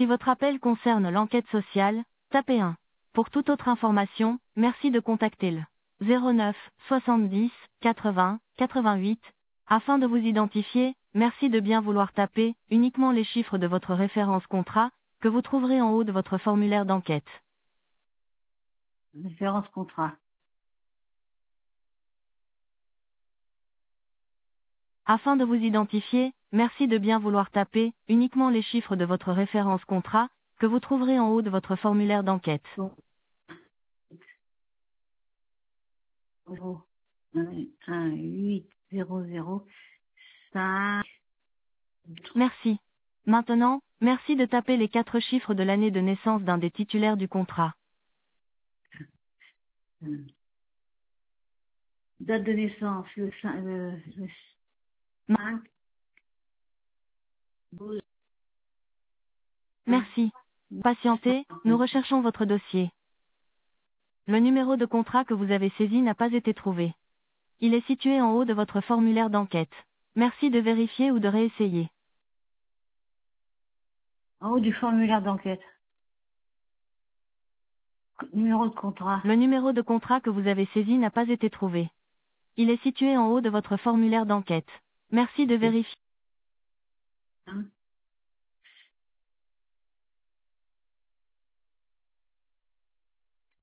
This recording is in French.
Si votre appel concerne l'enquête sociale, tapez 1. Pour toute autre information, merci de contacter le 09 70 80 88. Afin de vous identifier, merci de bien vouloir taper uniquement les chiffres de votre référence contrat, que vous trouverez en haut de votre formulaire d'enquête. Référence contrat. Afin de vous identifier, merci de bien vouloir taper uniquement les chiffres de votre référence contrat, que vous trouverez en haut de votre formulaire d'enquête. Bon. 1 8 0 0 5. Merci. Maintenant, merci de taper les 4 chiffres de l'année de naissance d'un des titulaires du contrat. Date de naissance, le 5, 12. Merci. Patientez, nous recherchons votre dossier. Le numéro de contrat que vous avez saisi n'a pas été trouvé. Il est situé en haut de votre formulaire d'enquête. Merci de vérifier ou de réessayer. En haut du formulaire d'enquête. Numéro de contrat. Le numéro de contrat que vous avez saisi n'a pas été trouvé. Il est situé en haut de votre formulaire d'enquête. Merci de vérifier. Hein